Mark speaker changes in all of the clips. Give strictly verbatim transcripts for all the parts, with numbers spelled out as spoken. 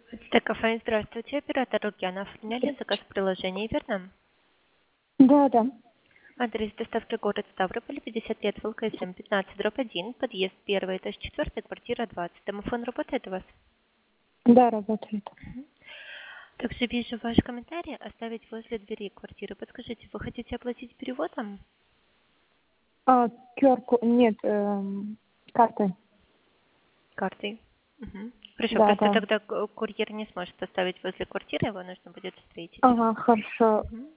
Speaker 1: Так, Афань, здравствуйте. Оператор Лукьяна. Оформляли заказ в приложении, верно?
Speaker 2: Да, да.
Speaker 1: Адрес доставки город Ставрополь, пятьдесят лет, ВЛКСМ, пятнадцать, дробь один, подъезд первый, этаж четыре, квартира двадцать. Домофон работает у вас?
Speaker 2: Да, работает.
Speaker 1: Мгм. Также вижу ваш комментарий оставить возле двери квартиры. Подскажите, вы хотите оплатить переводом?
Speaker 2: А, ку ар ко- нет, эм, картой.
Speaker 1: Картой? Мгм. Хорошо,
Speaker 2: Да,
Speaker 1: просто
Speaker 2: да.
Speaker 1: тогда ку- курьер не сможет оставить возле квартиры, его нужно будет встретить.
Speaker 2: Ага, хорошо.
Speaker 1: Мгм.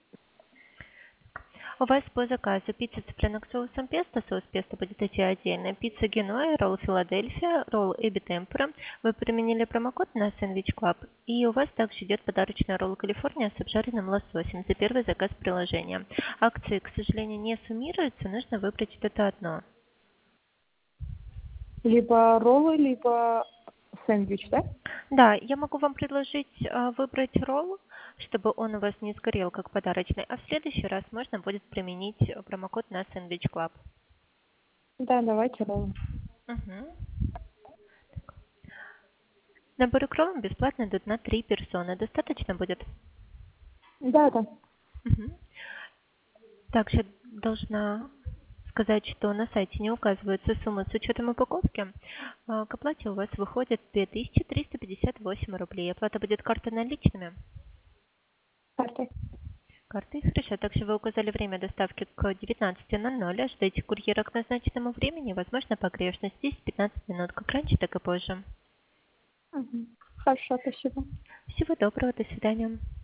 Speaker 1: У вас по заказу пицца цыпленок с соусом песто, соус песто будет идти отдельно, пицца геноя, ролл Филадельфия, ролл эби темпура. Вы применили промокод на Sandwich Club, и у вас также идет подарочный ролл Калифорния с обжаренным лососем за первый заказ приложения. Акции, к сожалению, не суммируются, нужно выбрать что-то одно.
Speaker 2: Либо роллы, либо сэндвич, да?
Speaker 1: Да, я могу вам предложить а, выбрать ролл, чтобы он у вас не сгорел как подарочный, а в следующий раз можно будет применить э, промокод на Sandwich Club.
Speaker 2: Да, давайте роллы.
Speaker 1: Мгм. Набор икром бесплатно идут на три персоны. Достаточно будет?
Speaker 2: Да, да.
Speaker 1: Мгм. Также должна сказать, что на сайте не указывается сумма с учетом упаковки. А, К оплате у вас выходит две тысячи триста пятьдесят восемь рублей. Оплата будет картой наличными?
Speaker 2: Картой.
Speaker 1: Картой. Хорошо. Также вы указали время доставки к девятнадцати ноль ноль. Ожидайте курьера к назначенному времени. Возможно, погрешность десять-пятнадцать минут. Как раньше, так и позже.
Speaker 2: Мгм. Хорошо, спасибо.
Speaker 1: Всего доброго. До свидания.